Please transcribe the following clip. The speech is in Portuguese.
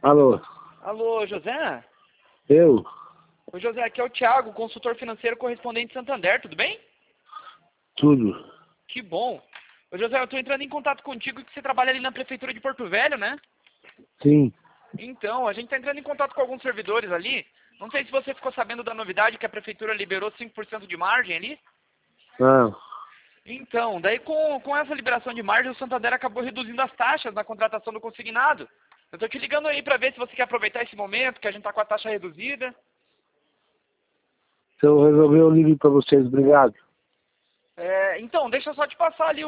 Alô, Alô, José? eu? Ô, José, aqui é o Thiago, consultor financeiro correspondente de Santander, tudo bem? Tudo. Que bom. Ô, José, eu estou entrando em contato contigo que você trabalha ali na prefeitura de Porto Velho, né? Sim. Então, a gente está entrando em contato com alguns servidores ali. Não sei se você ficou sabendo da novidade que a prefeitura liberou 5% de margem ali. Não. Então, daí com essa liberação de margem, o Santander acabou reduzindo as taxas na contratação do consignado. Eu estou te ligando aí para ver se você quer aproveitar esse momento, que a gente está com a taxa reduzida. Se eu resolver, eu ligo pra vocês. Obrigado. Então, deixa eu só te passar ali